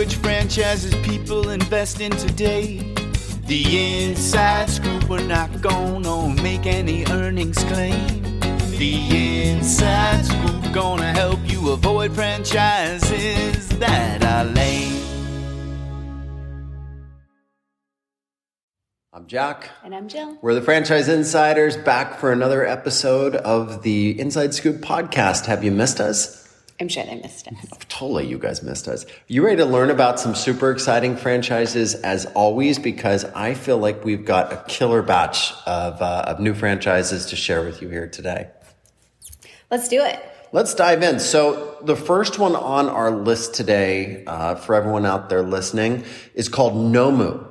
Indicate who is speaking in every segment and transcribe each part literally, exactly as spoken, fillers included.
Speaker 1: which franchises people invest in today. The Inside Scoop, we're not gonna make any earnings claim. The Inside Scoop gonna help you avoid franchises that are lame.
Speaker 2: I'm Jack.
Speaker 3: And I'm Jill.
Speaker 2: We're the Franchise Insiders, back for another episode of the Inside Scoop podcast. Have you missed us?
Speaker 3: I'm sure they missed us.
Speaker 2: Totally, you guys missed us. You ready to learn about some super exciting franchises as always? Because I feel like we've got a killer batch of, uh, of new franchises to share with you here today.
Speaker 3: Let's do it.
Speaker 2: Let's dive in. So the first one on our list today, uh, for everyone out there listening, is called Nomu.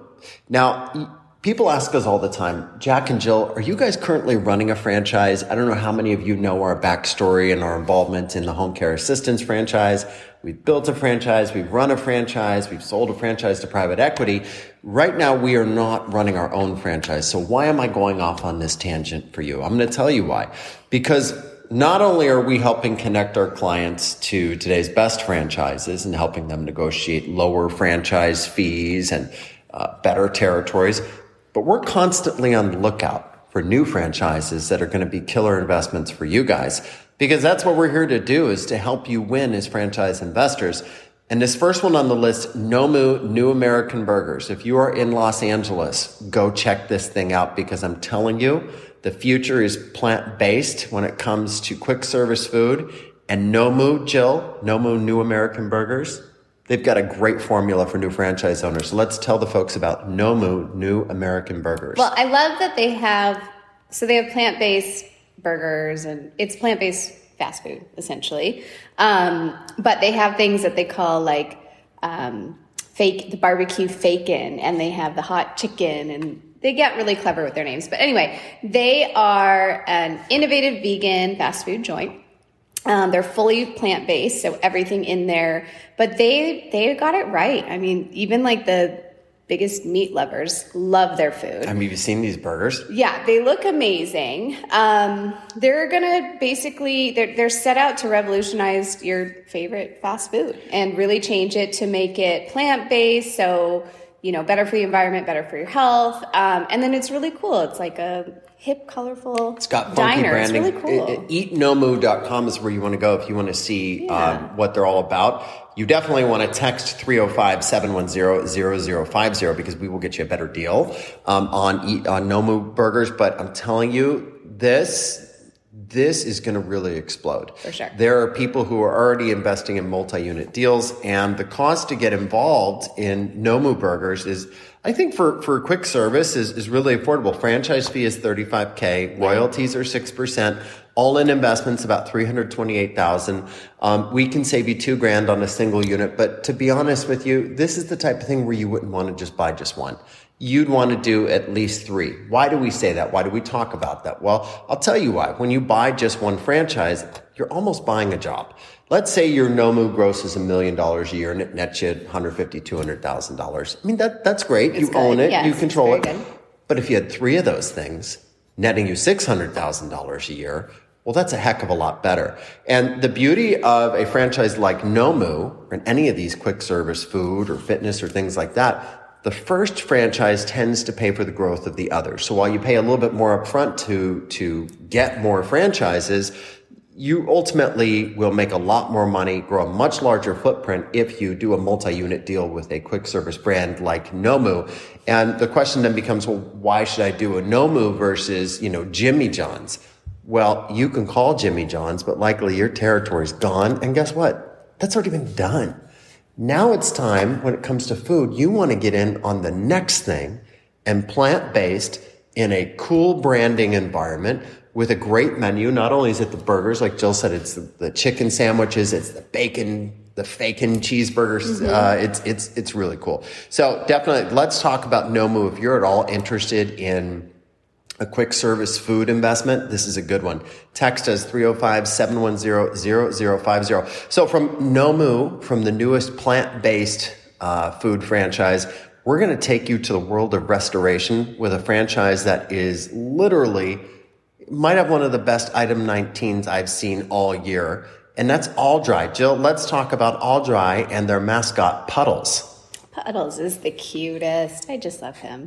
Speaker 2: Now, people ask us all the time, Jack and Jill, are you guys currently running a franchise? I don't know how many of you know our backstory and our involvement in the home care assistance franchise. We've built a franchise, we've run a franchise, we've sold a franchise to private equity. Right now, we are not running our own franchise. So why am I going off on this tangent for you? I'm going to tell you why. Because not only are we helping connect our clients to today's best franchises and helping them negotiate lower franchise fees and uh, better territories, but we're constantly on the lookout for new franchises that are going to be killer investments for you guys, because that's what we're here to do, is to help you win as franchise investors. And this first one on the list, Nomu New American Burgers. If you are in Los Angeles, go check this thing out, because I'm telling you, the future is plant-based when it comes to quick service food. And Nomu, Jill, Nomu New American Burgers, they've got a great formula for new franchise owners. So let's tell the folks about Nomu New American Burgers.
Speaker 3: Well, I love that they have, so they have plant-based burgers, and it's plant-based fast food, essentially. Um, but they have things that they call like um, fake, the barbecue fakin', and they have the hot chicken, and they get really clever with their names. But anyway, they are an innovative vegan fast food joint. Um, they're fully plant-based, so everything in there, but they, they got it right. I mean, even like the biggest meat lovers love their food.
Speaker 2: I mean, have you seen these burgers?
Speaker 3: Yeah, they look amazing. Um, they're gonna basically, they're, they're set out to revolutionize your favorite fast food and really change it to make it plant-based. So, you know, better for the environment, better for your health. Um, and then it's really cool. It's like a hip, colorful
Speaker 2: It's got funky
Speaker 3: diner.
Speaker 2: branding.
Speaker 3: It's really cool.
Speaker 2: eat nomu dot com is where you want to go if you want to see
Speaker 3: Yeah.
Speaker 2: um, what they're all about. You definitely want to text three oh five, seven one zero, zero zero five zero because we will get you a better deal um, on eat, on Nomu burgers. But I'm telling you, this this is going to really explode.
Speaker 3: For sure.
Speaker 2: There are people who are already investing in multi-unit deals, and the cost to get involved in Nomu burgers is, I think for, for quick service is, is really affordable. Franchise fee is thirty-five K. Royalties are six percent. All-in investments about three hundred twenty-eight thousand dollars. Um, we can save you two grand on a single unit. But to be honest with you, this is the type of thing where you wouldn't want to just buy just one. You'd want to do at least three. Why do we say that? Why do we talk about that? Well, I'll tell you why. When you buy just one franchise, you're almost buying a job. Let's say your Nomu grosses a million dollars a year and it nets you one hundred fifty thousand dollars, two hundred thousand dollars. I mean, that that's great.
Speaker 3: It's
Speaker 2: you
Speaker 3: good.
Speaker 2: own it.
Speaker 3: Yes,
Speaker 2: you control it.
Speaker 3: very good.
Speaker 2: But if you had three of those things, netting you six hundred thousand dollars a year, well, that's a heck of a lot better. And the beauty of a franchise like Nomu, or any of these quick service food or fitness or things like that, the first franchise tends to pay for the growth of the others. So while you pay a little bit more upfront to, to get more franchises, you ultimately will make a lot more money, grow a much larger footprint if you do a multi-unit deal with a quick service brand like Nomu. And the question then becomes, well, why should I do a Nomu versus, you know, Jimmy John's? Well, you can call Jimmy John's, but likely your territory's gone. And guess what? That's already been done. Now it's time, when it comes to food, you want to get in on the next thing, and plant-based in a cool branding environment with a great menu. Not only is it the burgers, like Jill said, it's the, the chicken sandwiches, it's the bacon, the fakin' cheeseburgers. Mm-hmm. Uh, it's, it's, it's really cool. So definitely let's talk about Nomu. If you're at all interested in a quick service food investment, this is a good one. Text us three oh five, seven one zero, zero zero five zero. So from Nomu, from the newest plant-based uh, food franchise, we're going to take you to the world of restoration with a franchise that is literally, might have one of the best item nineteens I've seen all year. And that's All Dry. Jill, let's talk about All Dry and their mascot, Puddles.
Speaker 3: Puddles is the cutest. I just love him.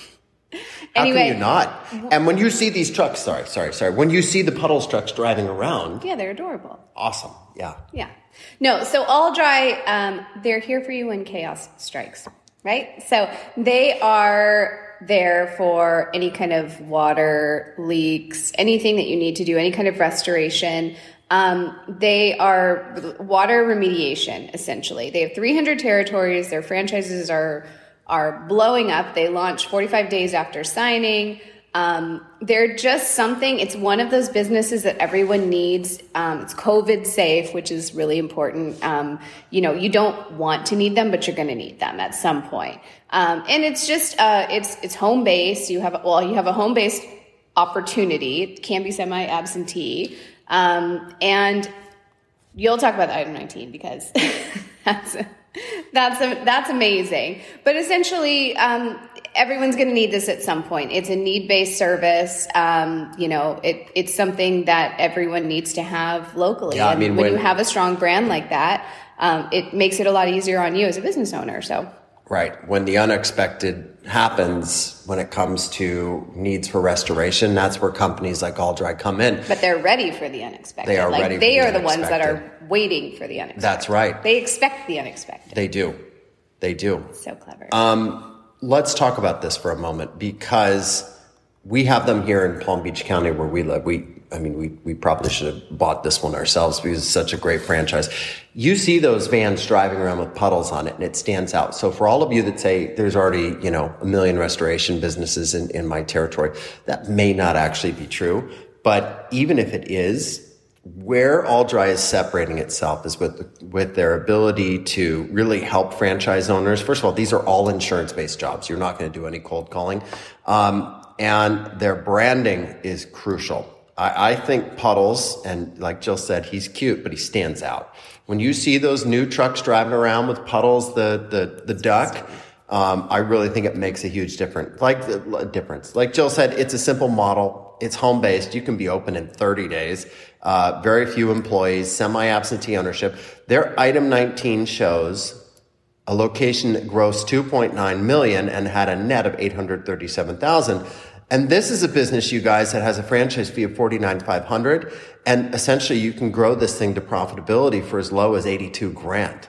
Speaker 2: How
Speaker 3: Anyway,
Speaker 2: can you not? And when you see these trucks, sorry, sorry, sorry. When you see the Puddles trucks driving around.
Speaker 3: Yeah, they're adorable.
Speaker 2: Awesome. Yeah.
Speaker 3: Yeah. No, so All Dry, um, they're here for you when chaos strikes, right? So they are there for any kind of water leaks, anything that you need to do, any kind of restoration. Um, they are water remediation, essentially. They have three hundred territories. Their franchises are are blowing up. They launch forty-five days after signing. Um, they're just something, it's one of those businesses that everyone needs. Um, it's COVID safe, which is really important. Um, you know, you don't want to need them, but you're going to need them at some point. Um, and it's just, uh, it's, it's home based. You have, well, you have a home based opportunity. It can be semi absentee. Um, and you'll talk about item nineteen because that's, that's, a, that's amazing. But essentially, um, everyone's going to need this at some point. It's a need-based service. Um, you know, it, it's something that everyone needs to have locally.
Speaker 2: Yeah, I
Speaker 3: and
Speaker 2: mean,
Speaker 3: when,
Speaker 2: when
Speaker 3: you have a strong brand like that, um, it makes it a lot easier on you as a business owner. So,
Speaker 2: right. When the unexpected happens, when it comes to needs for restoration, that's where companies like All Dry come in.
Speaker 3: but they're ready for the unexpected.
Speaker 2: They are
Speaker 3: like,
Speaker 2: ready for
Speaker 3: They
Speaker 2: the
Speaker 3: are the ones that
Speaker 2: unexpected.
Speaker 3: are waiting for the unexpected.
Speaker 2: That's right.
Speaker 3: They expect the unexpected.
Speaker 2: They do. They do.
Speaker 3: So clever.
Speaker 2: Um, let's talk about this for a moment because we have them here in Palm Beach County where we live. We, I mean, we, we probably should have bought this one ourselves because it's such a great franchise. You see those vans driving around with Puddles on it and it stands out. So for all of you that say there's already, you know, a million restoration businesses in, in my territory, that may not actually be true. But even if it is, where All Dry is separating itself is with with their ability to really help franchise owners. First of all, these are all insurance-based jobs. You're not going to do any cold calling. Um, and their branding is crucial. I, I think Puddles, and like Jill said, he's cute, but he stands out. When you see those new trucks driving around with Puddles, the the the duck, um, I really think it makes a huge difference. Like the difference. Like Jill said, it's a simple model. It's home-based. You can be open in thirty days. Uh, very few employees, semi-absentee ownership. Their item nineteen shows a location that grossed two point nine million dollars and had a net of eight hundred thirty-seven thousand dollars. And this is a business, you guys, that has a franchise fee of forty-nine thousand five hundred dollars. And essentially, you can grow this thing to profitability for as low as eighty-two grand.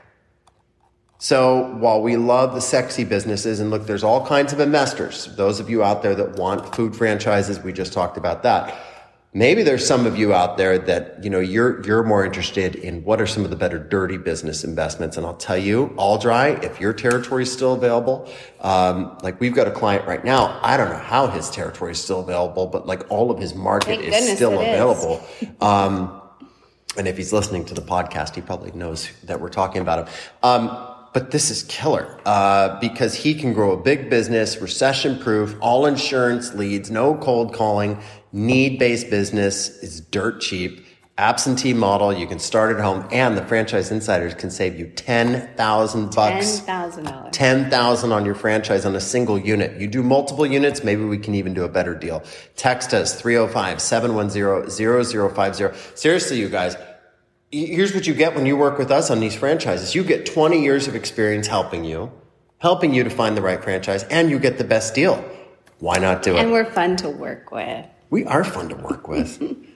Speaker 2: So while we love the sexy businesses, and look, there's all kinds of investors, those of you out there that want food franchises, we just talked about that. Maybe there's some of you out there that, you know, you're, you're more interested in what are some of the better dirty business investments. And I'll tell you, All Dry, if your territory is still available, um, like we've got a client right now, I don't know how his territory is still available, but like all of his market
Speaker 3: Thank
Speaker 2: is still
Speaker 3: it
Speaker 2: available.
Speaker 3: Is.
Speaker 2: Um, and if he's listening to the podcast, he probably knows that we're talking about him. Um, But this is killer, uh, because he can grow a big business, recession-proof, all insurance leads, no cold calling, need-based business, is dirt cheap, absentee model, you can start at home, and the Franchise Insiders can save you ten thousand bucks.
Speaker 3: ten thousand dollars.
Speaker 2: ten thousand on your franchise on a single unit. You do multiple units, maybe we can even do a better deal. Text us, three oh five, seven one zero, zero zero five zero. Seriously, you guys, here's what you get when you work with us on these franchises. You get twenty years of experience helping you, helping you to find the right franchise, and you get the best deal. Why not do it?
Speaker 3: And we're fun to work with.
Speaker 2: We are fun to work with.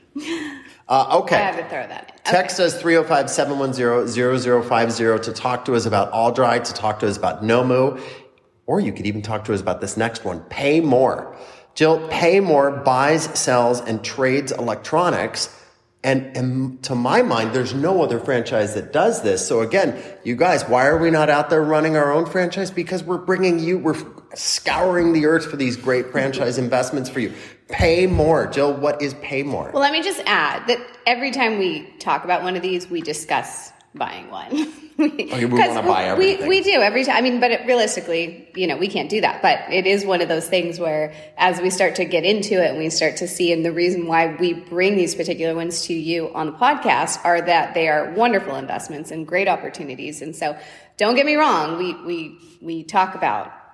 Speaker 2: uh, okay.
Speaker 3: I had to throw that in. Okay.
Speaker 2: Text us three oh five, seven one zero, zero zero five zero to talk to us about All Dry, to talk to us about Nomu, or you could even talk to us about this next one, Pay More. Jill, Pay More buys, sells, and trades electronics. And, and to my mind, there's no other franchise that does this. So again, you guys, why are we not out there running our own franchise? Because we're bringing you, we're scouring the earth for these great franchise investments for you. Pay More. Jill, what is Pay More?
Speaker 3: Well, let me just add that every time we talk about one of these, we discuss buying one.
Speaker 2: Okay, we want to buy everything.
Speaker 3: We, we do every time. I mean, but it, realistically, you know, we can't do that. But it is one of those things where as we start to get into it and we start to see, and the reason why we bring these particular ones to you on the podcast are that they are wonderful investments and great opportunities. And so don't get me wrong. We, we, we talk about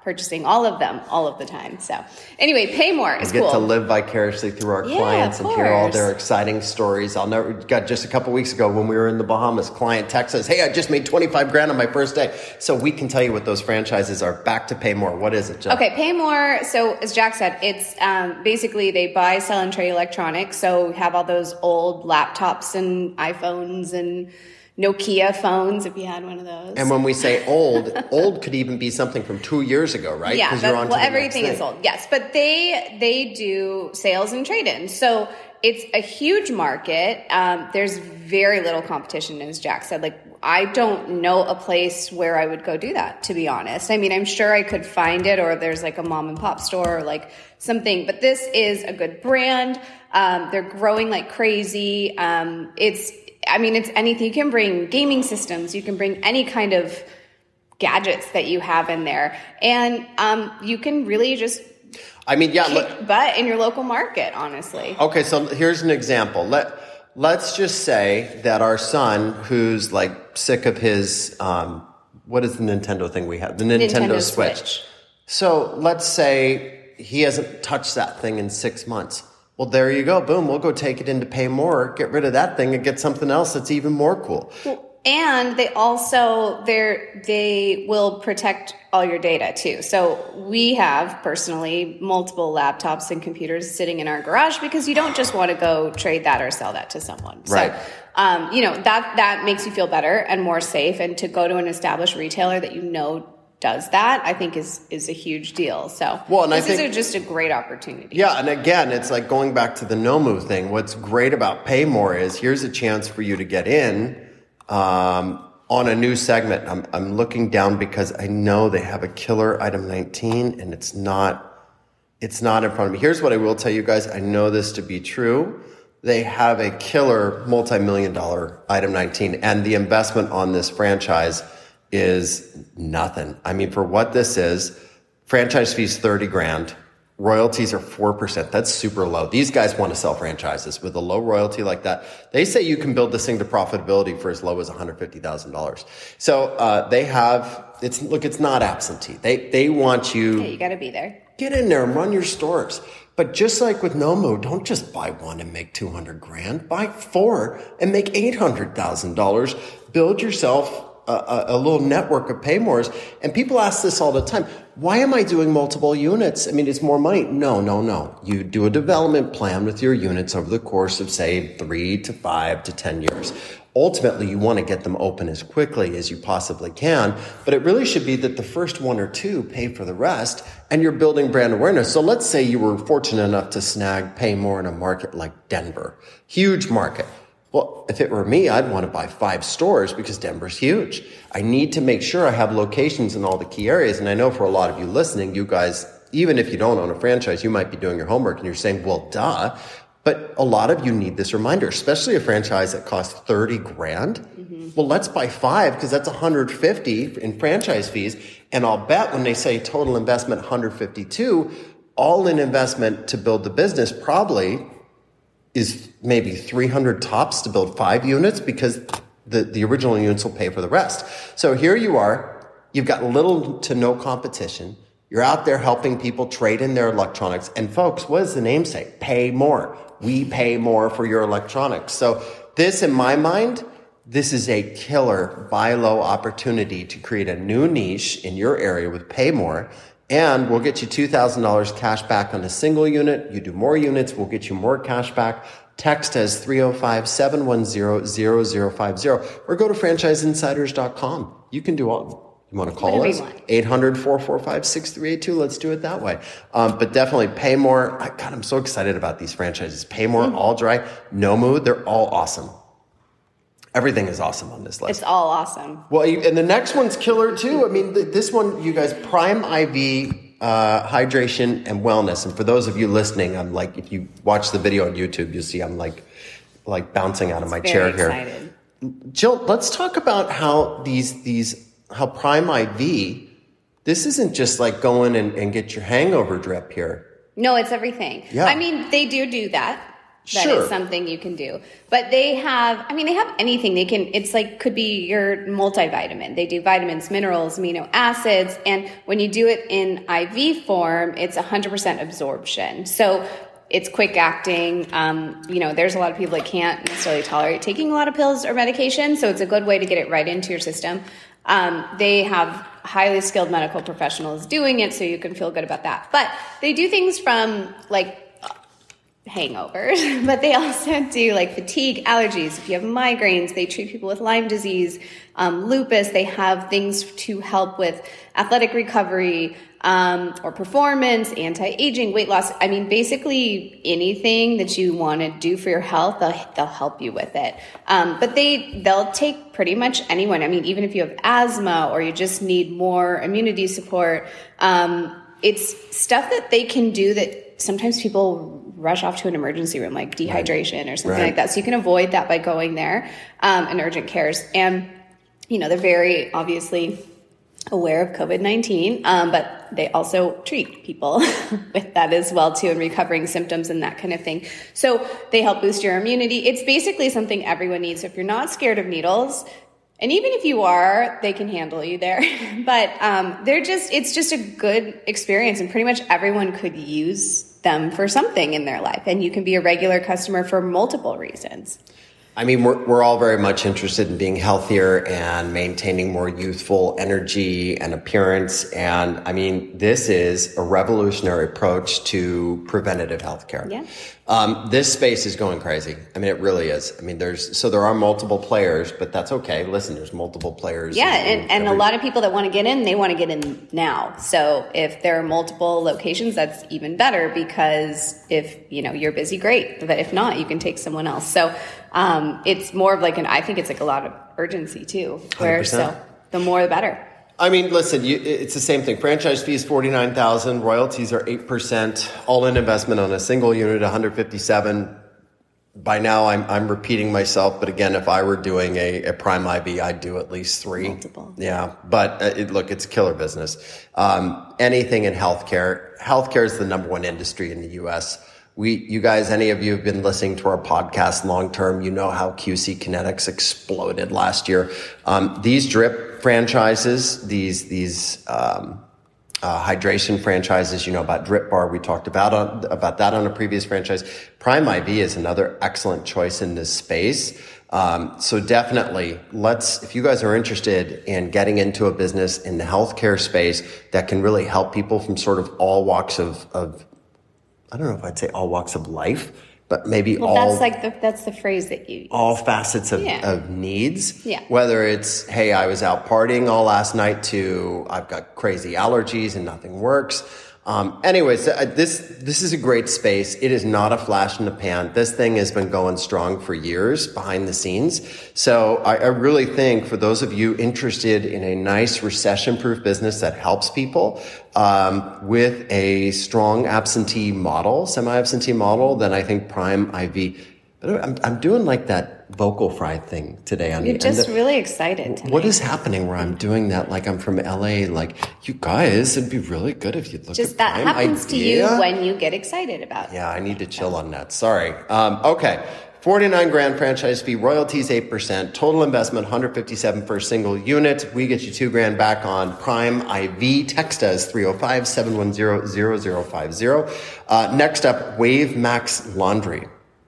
Speaker 3: purchasing all of them all of the time. So anyway, Pay More is
Speaker 2: we get
Speaker 3: cool.
Speaker 2: to live vicariously through our
Speaker 3: Yeah,
Speaker 2: clients
Speaker 3: of
Speaker 2: and hear all
Speaker 3: course.
Speaker 2: their exciting stories. I'll never got just a couple weeks ago when we were in the Bahamas, client texts us, hey, I just made twenty-five grand on my first day. So we can tell you what those franchises are. Back to Pay More. What is it, Jill?
Speaker 3: Okay, Pay More. So as Jack said, it's um, basically they buy, sell, and trade electronics. So we have all those old laptops and iPhones and Nokia phones, if you had one of those.
Speaker 2: And when we say old, old could even be something from two years ago, right?
Speaker 3: Yeah,
Speaker 2: 'Cause
Speaker 3: that,
Speaker 2: you're on to
Speaker 3: well,
Speaker 2: the next
Speaker 3: everything
Speaker 2: thing.
Speaker 3: is old. Yes, but they they do sales and trade-in. So it's a huge market. Um, there's very little competition, as Jack said. Like, I don't know a place where I would go do that, to be honest. I mean, I'm sure I could find it, or there's like a mom and pop store or like something. But this is a good brand. Um, they're growing like crazy. Um, it's I mean, it's anything. You can bring gaming systems. You can bring any kind of gadgets that you have in there. And um, you can really just
Speaker 2: I mean, yeah.
Speaker 3: kick
Speaker 2: Look,
Speaker 3: butt in your local market, honestly.
Speaker 2: okay, so here's an example. Let, let's just say that our son, who's like sick of his, um, what is the Nintendo thing we have? The Nintendo,
Speaker 3: Nintendo
Speaker 2: Switch.
Speaker 3: Switch.
Speaker 2: So let's say he hasn't touched that thing in six months. Well, there you go. Boom. We'll go take it into Pay More, get rid of that thing and get something else that's even more cool.
Speaker 3: And they also, they're, they will protect all your data too. So we have personally multiple laptops and computers sitting in our garage because you don't just want to go trade that or sell that to someone.
Speaker 2: Right.
Speaker 3: So, um, you know, that, that makes you feel better and more safe. And to go to an established retailer that you know does that, I think is, is a huge deal. So
Speaker 2: Well, and I
Speaker 3: this is
Speaker 2: think-
Speaker 3: a, just a great opportunity.
Speaker 2: Yeah, and again, it's like going back to the Nomu thing. What's great about Pay More is here's a chance for you to get in um, on a new segment. I'm, I'm looking down because I know they have a killer item nineteen, and it's not, it's not in front of me. Here's what I will tell you guys. I know this to be true. They have a killer multi-million dollar item nineteen, and the investment on this franchise is nothing. I mean, for what this is, franchise fees thirty grand. Royalties are four percent. That's super low. These guys want to sell franchises with a low royalty like that. They say you can build this thing to profitability for as low as one hundred fifty thousand dollars. So, uh, they have, it's, look, it's not absentee. They, they want you.
Speaker 3: Yeah, you got to be there.
Speaker 2: Get in there and run your stores. But just like with Nomu, don't just buy one and make two hundred grand. Buy four and make eight hundred thousand dollars. Build yourself a, a, a little network of Paymores. And people ask this all the time. Why am I doing multiple units? I mean, it's more money. No, no, no. You do a development plan with your units over the course of, say, three to five to ten years. Ultimately, you want to get them open as quickly as you possibly can, but it really should be that the first one or two pay for the rest, and you're building brand awareness. So let's say you were fortunate enough to snag Pay More in a market like Denver. Huge market. Well, if it were me, I'd want to buy five stores because Denver's huge. I need to make sure I have locations in all the key areas. And I know for a lot of you listening, you guys, even if you don't own a franchise, you might be doing your homework and you're saying, well, duh. But a lot of you need this reminder, especially a franchise that costs thirty grand. Mm-hmm. Well, let's buy five because that's one hundred fifty in franchise fees. And I'll bet when they say total investment one hundred fifty-two, all in investment to build the business probably is maybe three hundred tops to build five units because the, the original units will pay for the rest. So here you are. You've got little to no competition. You're out there helping people trade in their electronics. And folks, what does the name say? Pay more. We pay more for your electronics. So this, in my mind, this is a killer buy low opportunity to create a new niche in your area with Pay More. And we'll get you two thousand dollars cash back on a single unit. You do more units, we'll get you more cash back. Text us three oh five, seven one zero, zero zero five zero or go to franchise insiders dot com. You can do all. You want to call
Speaker 3: Whatever
Speaker 2: us?
Speaker 3: you want.
Speaker 2: eight hundred, four four five, six three eight two. Let's do it that way. Um, but definitely Pay More. I, God, I'm so excited about these franchises. Pay More,
Speaker 3: Mm-hmm.
Speaker 2: All Dry, Nomu, they're all awesome. Everything is awesome on this list.
Speaker 3: It's all awesome.
Speaker 2: Well, you- and the next one's killer too. I mean, th- this one, you guys, Prime I V, uh, hydration and wellness. And for those of you listening, I'm like, if you watch the video on YouTube, you'll see I'm like, like bouncing out of my
Speaker 3: Very
Speaker 2: chair here.
Speaker 3: excited.
Speaker 2: Jill, let's talk about how these, these, how Prime I V, this isn't just like going and, and get your hangover drip here.
Speaker 3: No, it's everything.
Speaker 2: Yeah.
Speaker 3: I mean, they do do that. That
Speaker 2: Sure.
Speaker 3: is something you can do. But they have, I mean, they have anything. They can, it's like, could be your multivitamin. They do vitamins, minerals, amino acids. And when you do it in I V form, it's one hundred percent absorption. So it's quick acting. Um, you know, there's a lot of people that can't necessarily tolerate taking a lot of pills or medication. So it's a good way to get it right into your system. Um, they have highly skilled medical professionals doing it, so you can feel good about that. But they do things from like hangovers, but they also do like fatigue, allergies. If you have migraines, they treat people with Lyme disease, um, lupus. They have things to help with athletic recovery, um, or performance, anti-aging, weight loss. I mean, basically anything that you want to do for your health, they'll, they'll help you with it. Um, but they, they'll take pretty much anyone. I mean, even if you have asthma or you just need more immunity support, um, it's stuff that they can do that sometimes people rush off to an emergency room, like dehydration right. or something right. like that. So you can avoid that by going there, um, in urgent cares. And, you know, they're very obviously aware of COVID nineteen, um, but they also treat people with that as well too, and recovering symptoms and that kind of thing. So they help boost your immunity. It's basically something everyone needs. So if you're not scared of needles, and even if you are, they can handle you there. But um, they're just, it's just a good experience, and pretty much everyone could use them for something in their life. And you can be a regular customer for multiple reasons.
Speaker 2: I mean, we're, we're all very much interested in being healthier and maintaining more youthful energy and appearance. And I mean, this is a revolutionary approach to preventative healthcare.
Speaker 3: Yeah.
Speaker 2: Um, this space is going crazy. I mean, it really is. I mean, there's, so there are multiple players, but that's okay. Listen, there's multiple players.
Speaker 3: Yeah.
Speaker 2: in,
Speaker 3: And, and
Speaker 2: every...
Speaker 3: a lot of people that want to get in, they want to get in now. So if there are multiple locations, that's even better, because if, you know, you're busy, great. But if not, you can take someone else. So, um, it's more of like an, I think it's like a lot of urgency too, where,
Speaker 2: one hundred percent.
Speaker 3: so the more the better.
Speaker 2: I mean, listen, you, it's the same thing. Franchise fee is forty-nine thousand dollars. Royalties are eight percent. All-in investment on a single unit, one hundred fifty-seven. By now, I'm I'm repeating myself. But again, if I were doing a, a Prime I V, I'd do at least three.
Speaker 3: Multiple.
Speaker 2: Yeah. But uh, it, look, it's killer business. Um, anything in healthcare. Healthcare is the number one industry in the U S We, you guys, any of you have been listening to our podcast long term, you know how Q C Kinetics exploded last year. Um, these drip franchises, these, these, um, uh, hydration franchises, you know about Drip Bar. We talked about, on, about that on a previous franchise. Prime I V is another excellent choice in this space. Um, so definitely let's, if you guys are interested in getting into a business in the healthcare space that can really help people from sort of all walks of, of, I don't know if I'd say all walks of life, but maybe
Speaker 3: well,
Speaker 2: all.
Speaker 3: That's like the, that's the phrase that you use.
Speaker 2: All facets of,
Speaker 3: yeah.
Speaker 2: of needs.
Speaker 3: Yeah.
Speaker 2: Whether it's, hey, I was out partying all last night, to I've got crazy allergies and nothing works. Um, anyways, this, this is a great space. It is not a flash in the pan. This thing has been going strong for years behind the scenes. So I, I really think for those of you interested in a nice recession-proof business that helps people, um, with a strong absentee model, semi-absentee model, then I think Prime I V. But I'm, I'm doing like that vocal fry thing today. On
Speaker 3: You're
Speaker 2: the,
Speaker 3: just
Speaker 2: the,
Speaker 3: really excited tonight.
Speaker 2: What is happening where I'm doing that like I'm from L A? Like, you guys, it'd be really good if you'd look
Speaker 3: just
Speaker 2: at
Speaker 3: that
Speaker 2: Prime
Speaker 3: happens
Speaker 2: Idea.
Speaker 3: to you when you get excited about it.
Speaker 2: Yeah, I need to chill on that. Sorry. Um, okay. forty-nine grand franchise fee, royalties eight percent, total investment one hundred fifty-seven for a single unit. We get you two grand back on Prime I V. Text us three oh five, seven one zero, zero zero five zero. Uh, next up, Wave Max Laundry.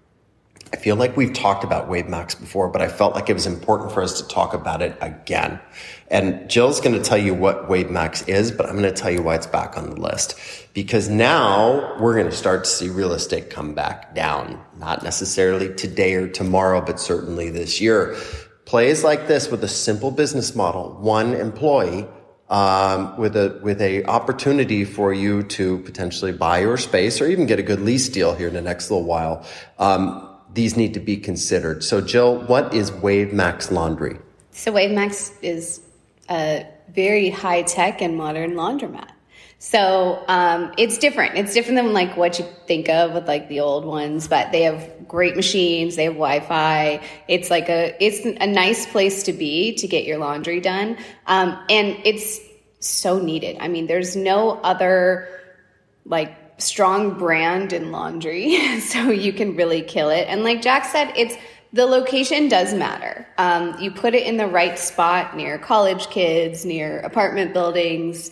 Speaker 2: I feel like we've talked about Wave Max before, but I felt like it was important for us to talk about it again. And Jill's going to tell you what Wave Max is, but I'm going to tell you why it's back on the list. Because now we're going to start to see real estate come back down. Not necessarily today or tomorrow, but certainly this year. Plays like this with a simple business model, one employee, um, with a, with a opportunity for you to potentially buy your space or even get a good lease deal here in the next little while. Um, These need to be considered. So, Jill, what is Wave Max Laundry?
Speaker 3: So, Wave Max is a very high-tech and modern laundromat. So, um, it's different. It's different than like what you think of with like the old ones, but they have great machines. They have Wi-Fi. It's like a, it's a nice place to be to get your laundry done. Um, and it's so needed. I mean, there's no other like strong brand in laundry, so you can really kill it. And like Jack said, it's the location does matter. Um, you put it in the right spot near college kids, near apartment buildings.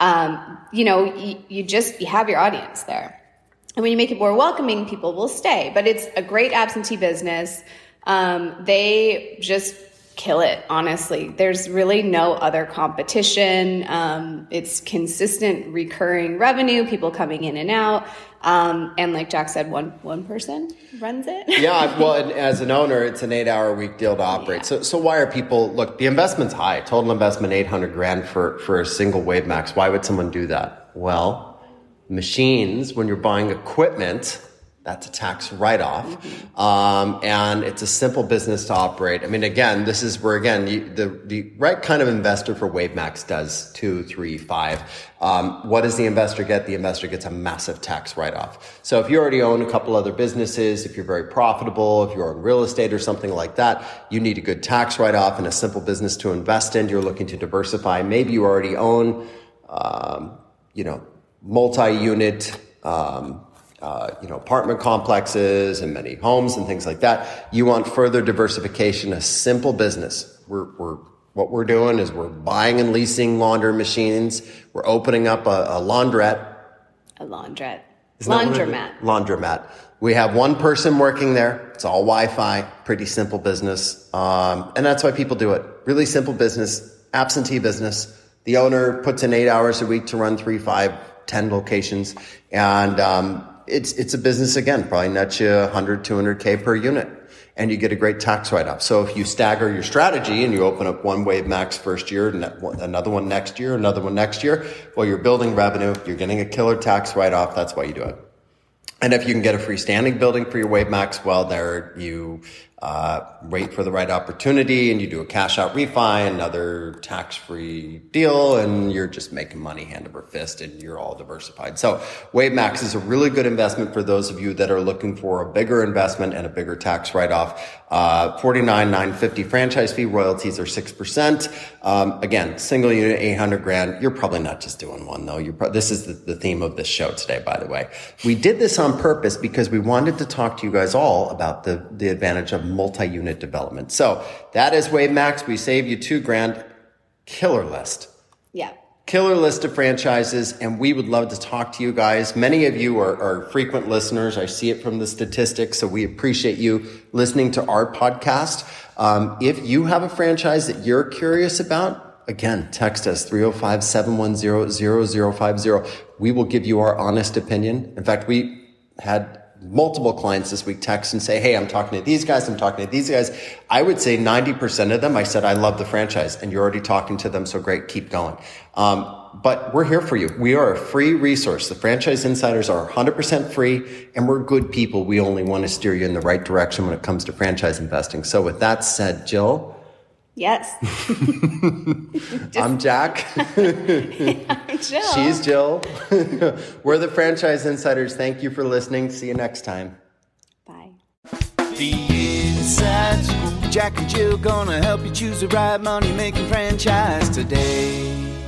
Speaker 3: Um, you know, you, you just you have your audience there. And when you make it more welcoming, people will stay. But it's a great absentee business. Um, they just kill it, honestly. There's really no other competition. Um, it's consistent recurring revenue, people coming in and out. Um, and like Jack said, one one person runs it.
Speaker 2: Yeah, well, and as an owner, it's an eight-hour-a-week deal to operate. Yeah. So, so why are people? Look, the investment's high. Total investment eight hundred grand for for a single WaveMax. Why would someone do that? Well, machines. When you're buying equipment, that's a tax write-off, mm-hmm. um, and it's a simple business to operate. I mean, again, this is where again you, the the right kind of investor for WaveMax does two, three, five. Um, what does the investor get? The investor gets a massive tax write-off. So if you already own a couple other businesses, if you're very profitable, if you're in real estate or something like that, you need a good tax write-off and a simple business to invest in. You're looking to diversify. Maybe you already own, um, you know, multi-unit. Um, Uh, you know, apartment complexes and many homes and things like that. You want further diversification, a simple business. We're, we're, what we're doing is we're buying and leasing laundry machines. We're opening up a, a laundrette.
Speaker 3: A laundrette.
Speaker 2: Isn't
Speaker 3: Laundromat.
Speaker 2: Laundromat. We have one person working there. It's all Wi-Fi, pretty simple business. Um, and that's why people do it. Really simple business, absentee business. The owner puts in eight hours a week to run three, five, ten locations. And, um, It's it's a business, again, probably nets you one hundred, two hundred K per unit, and you get a great tax write-off. So if you stagger your strategy and you open up one WaveMax first year, another one next year, another one next year, well, you're building revenue, you're getting a killer tax write-off, that's why you do it. And if you can get a freestanding building for your WaveMax, well, there you uh, wait for the right opportunity and you do a cash out refi, another tax-free deal, and you're just making money hand over fist and you're all diversified. So WaveMax is a really good investment for those of you that are looking for a bigger investment and a bigger tax write-off. Uh, forty-nine thousand nine hundred fifty dollars franchise fee, royalties are six percent. Um, again, single unit, eight hundred grand. You're probably not just doing one though. You're pro- this is the, the theme of this show today, by the way. We did this on purpose because we wanted to talk to you guys all about the, the advantage of multi-unit development. So that is WaveMax. We save you two grand. Killer list.
Speaker 3: Yeah.
Speaker 2: Killer list of franchises, and we would love to talk to you guys. Many of you are, are frequent listeners. I see it from the statistics, so we appreciate you listening to our podcast. Um, if you have a franchise that you're curious about, again, text us three oh five, seven one zero, zero zero five zero. We will give you our honest opinion. In fact, we had multiple clients this week text and say, hey, I'm talking to these guys, I'm talking to these guys. I would say ninety percent of them, I said, I love the franchise, and you're already talking to them, so great, keep going. Um, but we're here for you. We are a free resource. The Franchise Insiders are one hundred percent free, and we're good people. We only want to steer you in the right direction when it comes to franchise investing. So with that said, Jill.
Speaker 3: Yes.
Speaker 2: I'm Jack.
Speaker 3: I'm Jill.
Speaker 2: She's Jill. We're the Franchise Insiders. Thank you for listening. See you next time.
Speaker 3: Bye.
Speaker 1: The Inside Scoop. Jack and Jill gonna help you choose the right money-making franchise today.